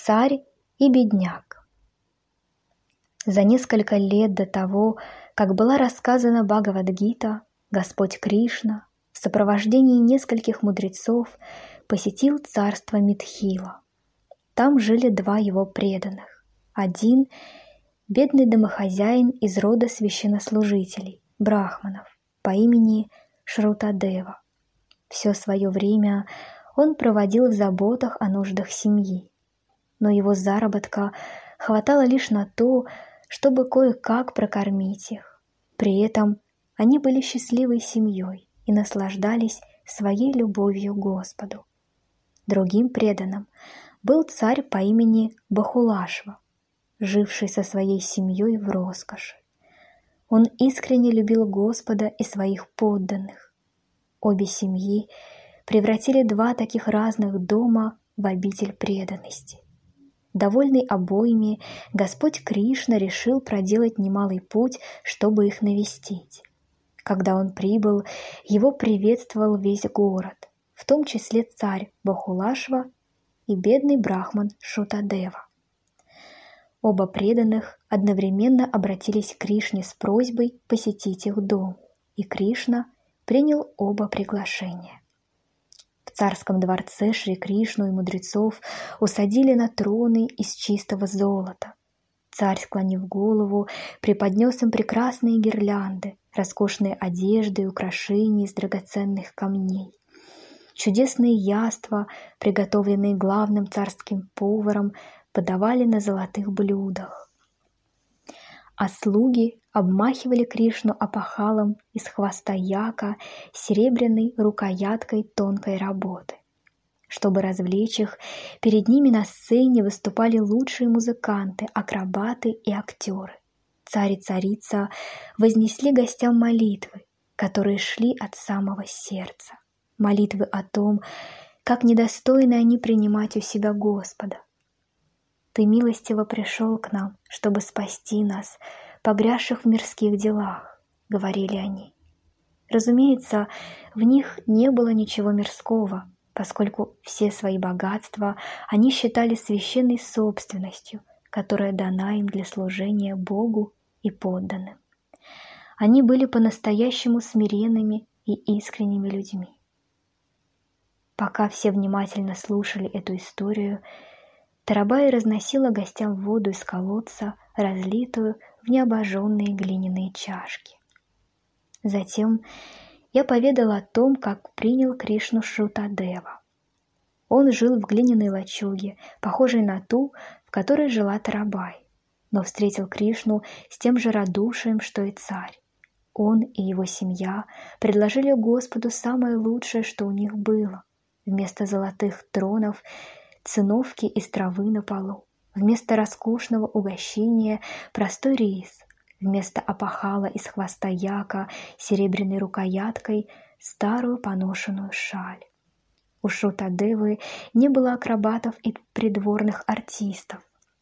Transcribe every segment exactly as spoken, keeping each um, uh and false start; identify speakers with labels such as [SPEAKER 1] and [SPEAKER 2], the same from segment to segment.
[SPEAKER 1] Царь и бедняк. За несколько лет до того, как была рассказана Бхагавад-гита, Господь Кришна в сопровождении нескольких мудрецов посетил царство Митхила. Там жили два его преданных. Один – бедный домохозяин из рода священнослужителей, брахманов, по имени Шрутадева. Все свое время он проводил в заботах о нуждах семьи, но его заработка хватало лишь на то, чтобы кое-как прокормить их. При этом они были счастливой семьей и наслаждались своей любовью к Господу. Другим преданным был царь по имени Бахулашва, живший со своей семьей в роскоши. Он искренне любил Господа и своих подданных. Обе семьи превратили два таких разных дома в обитель преданности. Довольный обоими, Господь Кришна решил проделать немалый путь, чтобы их навестить. Когда он прибыл, его приветствовал весь город, в том числе царь Бахулашва и бедный брахман Шрутадева. Оба преданных одновременно обратились к Кришне с просьбой посетить их дом, и Кришна принял оба приглашения. В царском дворце Шри Кришну и мудрецов усадили на троны из чистого золота. Царь, склонив голову, преподнес им прекрасные гирлянды, роскошные одежды и украшения из драгоценных камней. Чудесные яства, приготовленные главным царским поваром, подавали на золотых блюдах. А слуги обмахивали Кришну опахалом из хвоста яка с серебряной рукояткой тонкой работы. Чтобы развлечь их, перед ними на сцене выступали лучшие музыканты, акробаты и актеры. Царь и царица вознесли гостям молитвы, которые шли от самого сердца. Молитвы о том, как недостойны они принимать у себя Господа. Ты милостиво пришел к нам, чтобы спасти нас, погрязших в мирских делах, — говорили они. Разумеется, в них не было ничего мирского, поскольку все свои богатства они считали священной собственностью, которая дана им для служения Богу и подданным. Они были по-настоящему смиренными и искренними людьми. Пока все внимательно слушали эту историю, Тарабай разносила гостям воду из колодца, разлитую в необожженные глиняные чашки. Затем я поведала о том, как принял Кришну Шрутадева. Он жил в глиняной лачуге, похожей на ту, в которой жила Тарабай, но встретил Кришну с тем же радушием, что и царь. Он и его семья предложили Господу самое лучшее, что у них было. Вместо золотых тронов — циновки из травы на полу, вместо роскошного угощения — простой рис, вместо опахала из хвоста яка серебряной рукояткой — старую поношенную шаль. У Шрутадевы не было акробатов и придворных артистов,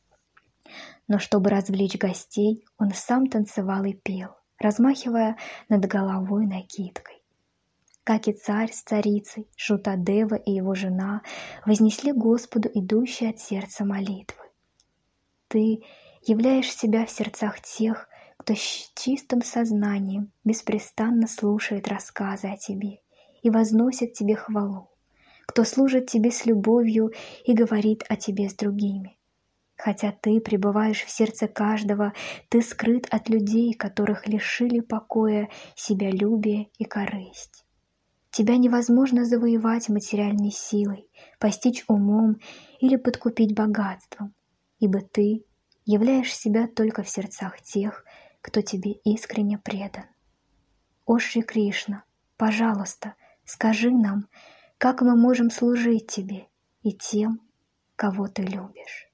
[SPEAKER 1] но чтобы развлечь гостей, он сам танцевал и пел, размахивая над головой накидкой. Как и царь с царицей, Шрутадева и его жена вознесли Господу идущие от сердца молитвы. Ты являешь себя в сердцах тех, кто с чистым сознанием беспрестанно слушает рассказы о тебе и возносит тебе хвалу, кто служит тебе с любовью и говорит о тебе с другими. Хотя ты пребываешь в сердце каждого, ты скрыт от людей, которых лишили покоя себялюбие и корысть. Тебя невозможно завоевать материальной силой, постичь умом или подкупить богатством, ибо ты являешь себя только в сердцах тех, кто тебе искренне предан. О Шри Кришна, пожалуйста, скажи нам, как мы можем служить тебе и тем, кого ты любишь.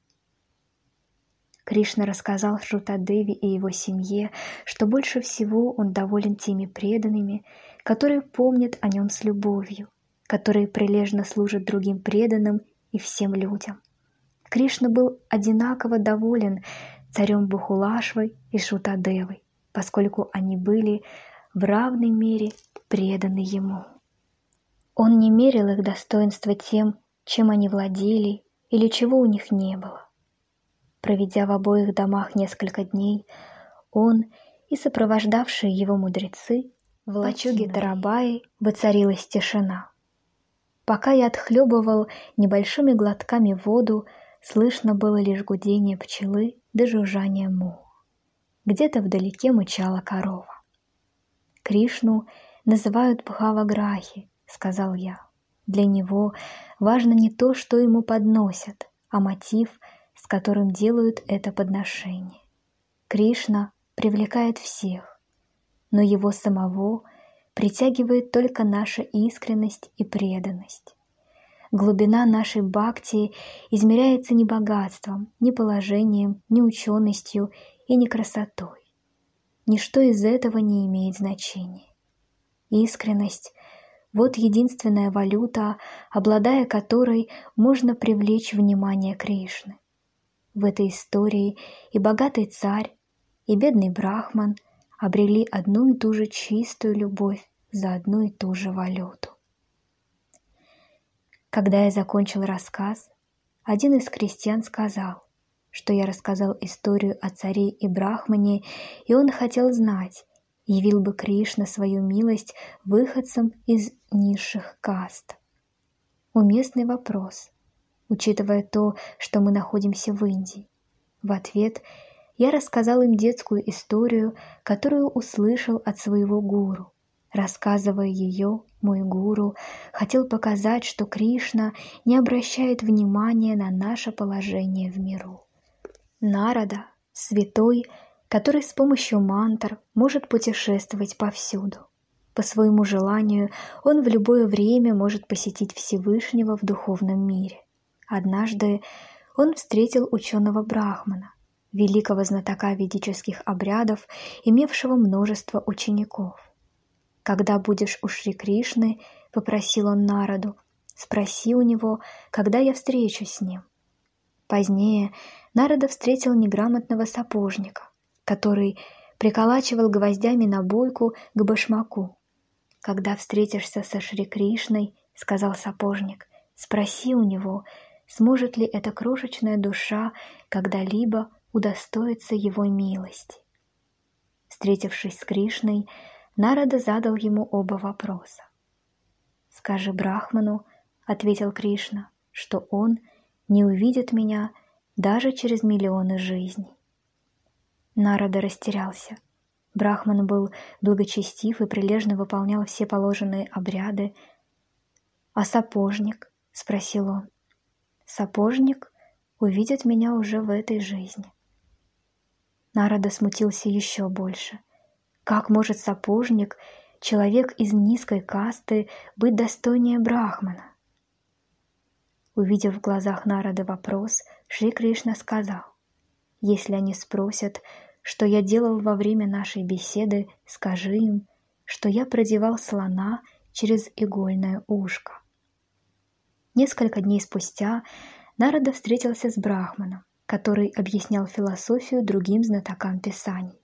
[SPEAKER 1] Кришна рассказал Шрутадеве и его семье, что больше всего он доволен теми преданными, которые помнят о нем с любовью, которые прилежно служат другим преданным и всем людям. Кришна был одинаково доволен царем Бахулашвой и Шрутадевой, поскольку они были в равной мере преданы ему. Он не мерил их достоинства тем, чем они владели или чего у них не было. Проведя в обоих домах несколько дней, он и сопровождавшие его мудрецы в лачуге Тарабаи воцарилась тишина. Пока я отхлебывал небольшими глотками воду, слышно было лишь гудение пчелы да жужжание мух. Где-то вдалеке мычала корова. «Кришну называют Бхаваграхи», — сказал я. «Для него важно не то, что ему подносят, а мотив, с которым делают это подношение. Кришна привлекает всех, но его самого притягивает только наша искренность и преданность. Глубина нашей бхакти измеряется не богатством, ни положением, ни ученостью и не красотой. Ничто из этого не имеет значения. Искренность — вот единственная валюта, обладая которой можно привлечь внимание Кришны. В этой истории и богатый царь, и бедный брахман обрели одну и ту же чистую любовь за одну и ту же валюту. Когда я закончил рассказ, один из крестьян сказал, что я рассказал историю о царе и брахмане, и он хотел знать, явил бы Кришна свою милость выходцам из низших каст. Уместный вопрос, учитывая то, что мы находимся в Индии. В ответ я рассказал им детскую историю, которую услышал от своего гуру. Рассказывая ее, мой гуру хотел показать, что Кришна не обращает внимания на наше положение в миру. Нарада — святой, который с помощью мантр может путешествовать повсюду. По своему желанию он в любое время может посетить Всевышнего в духовном мире. Однажды он встретил ученого брахмана, великого знатока ведических обрядов, имевшего множество учеников. «Когда будешь у Шри Кришны, — попросил он Нараду, — спроси у него, когда я встречусь с ним». Позднее Нарада встретил неграмотного сапожника, который приколачивал гвоздями набойку к башмаку. «Когда встретишься со Шри Кришной, — сказал сапожник, — спроси у него, сможет ли эта крошечная душа когда-либо удостоиться его милости». Встретившись с Кришной, Нарада задал ему оба вопроса. «Скажи брахману, — ответил Кришна, — что он не увидит меня даже через миллионы жизней». Нарада растерялся. Брахман был благочестив и прилежно выполнял все положенные обряды. «А сапожник?» — спросил он. «Сапожник увидит меня уже в этой жизни». Нарада смутился еще больше. Как может сапожник, человек из низкой касты, быть достойнее брахмана? Увидев в глазах Нарады вопрос, Шри Кришна сказал: «Если они спросят, что я делал во время нашей беседы, скажи им, что я продевал слона через игольное ушко». Несколько дней спустя Нарада встретился с брахманом, который объяснял философию другим знатокам писаний.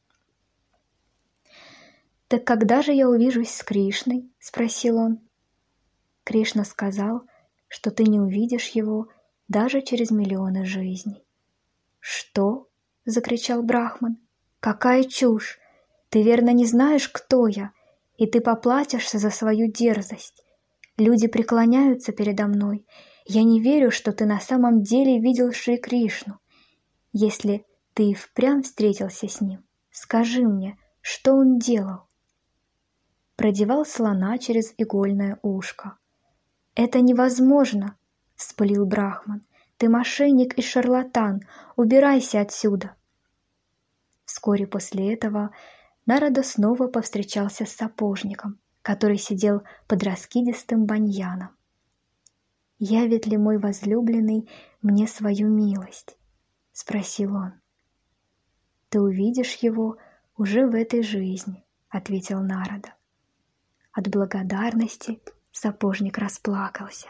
[SPEAKER 1] «Так когда же я увижусь с Кришной?» — спросил он. Кришна сказал, что ты не увидишь его даже через миллионы жизней. «Что?» — закричал брахман. «Какая чушь! Ты верно не знаешь, кто я, и ты поплатишься за свою дерзость. Люди преклоняются передо мной. Я не верю, что ты на самом деле видел Шри Кришну. Если ты и впрямь встретился с ним, скажи мне, что он делал?» Продевал слона через игольное ушко. «Это невозможно!» — вспылил брахман. «Ты мошенник и шарлатан! Убирайся отсюда!» Вскоре после этого Нарада снова повстречался с сапожником, который сидел под раскидистым баньяном. «Явит ли мой возлюбленный мне свою милость?» — спросил он. «Ты увидишь его уже в этой жизни», — ответил Нарада. От благодарности сапожник расплакался.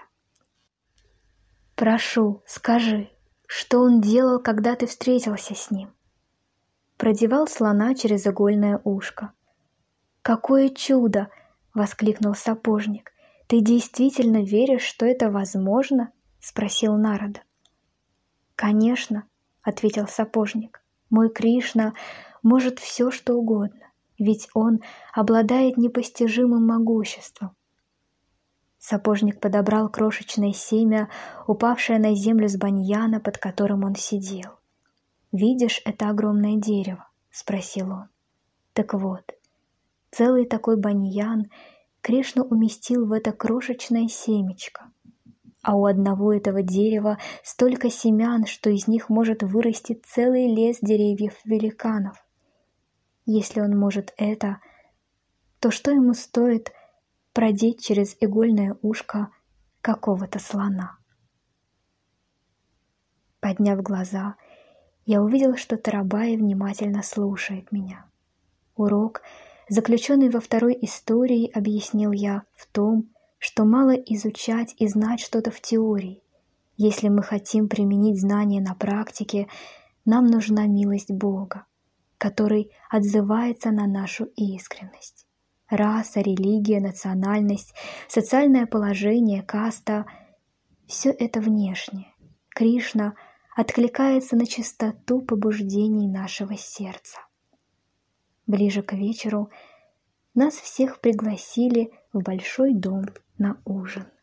[SPEAKER 1] «Прошу, скажи, что он делал, когда ты встретился с ним?» Продевал слона через игольное ушко. «Какое чудо!» — воскликнул сапожник. «Ты действительно веришь, что это возможно?» — спросил Нарада. «Конечно», — ответил сапожник, — «мой Кришна может все, что угодно, ведь он обладает непостижимым могуществом». Сапожник подобрал крошечное семя, упавшее на землю с баньяна, под которым он сидел. «Видишь это огромное дерево?» — спросил он. «Так вот, целый такой баньян Кришна уместил в это крошечное семечко. А у одного этого дерева столько семян, что из них может вырасти целый лес деревьев-великанов. Если он может это, то что ему стоит продеть через игольное ушко какого-то слона?» Подняв глаза, я увидел, что Тарабай внимательно слушает меня. Урок, заключенный во второй истории, объяснил я, в том, что мало изучать и знать что-то в теории. Если мы хотим применить знания на практике, нам нужна милость Бога, который отзывается на нашу искренность. Раса, религия, национальность, социальное положение, каста — все это внешнее. Кришна откликается на чистоту побуждений нашего сердца. Ближе к вечеру нас всех пригласили в большой дом на ужин.